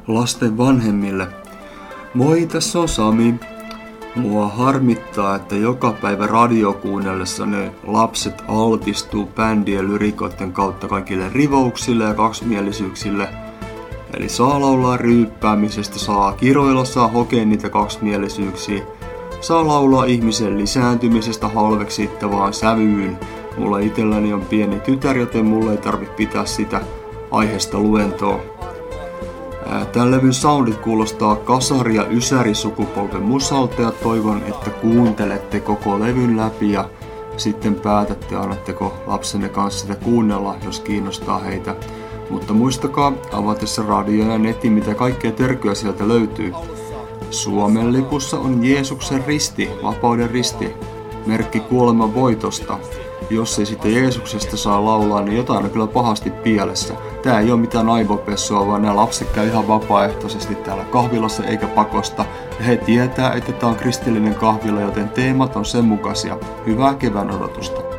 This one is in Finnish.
lasten vanhemmille. Moi, tässä on Sami. Mua harmittaa, että joka päivä radio kuunnellessa ne lapset altistuu bändien lyrikoiden kautta kaikille rivouksille ja kaksimielisyyksille. Eli saa laulaa ryyppäämisestä, saa kiroilla, saa hokea niitä kaksimielisyyksiä. Saa laulaa ihmisen lisääntymisestä halveksittavaan sävyyn. Mulla itselläni on pieni tytär, joten mulla ei tarvitse pitää sitä aiheesta luentoa. Tän levyn soundit kuulostaa kasari- ja ysärisukupolven musalta ja toivon, että kuuntelette koko levyn läpi ja sitten päätätte, annatteko lapsenne kanssa sitä kuunnella, jos kiinnostaa heitä. Mutta muistakaa avatessa radio ja netti, mitä kaikkea törkyä sieltä löytyy. Suomen lipussa on Jeesuksen risti, vapauden risti, merkki kuoleman voitosta. Jos ei sitten Jeesuksesta saa laulaa, niin jotain on kyllä pahasti pielessä. Tää ei ole mitään aivopessua, vaan nämä lapset käy ihan vapaaehtoisesti täällä kahvilassa eikä pakosta. Ja he tietää, että tää on kristillinen kahvila, joten teemat on sen mukaisia. Hyvää kevään odotusta.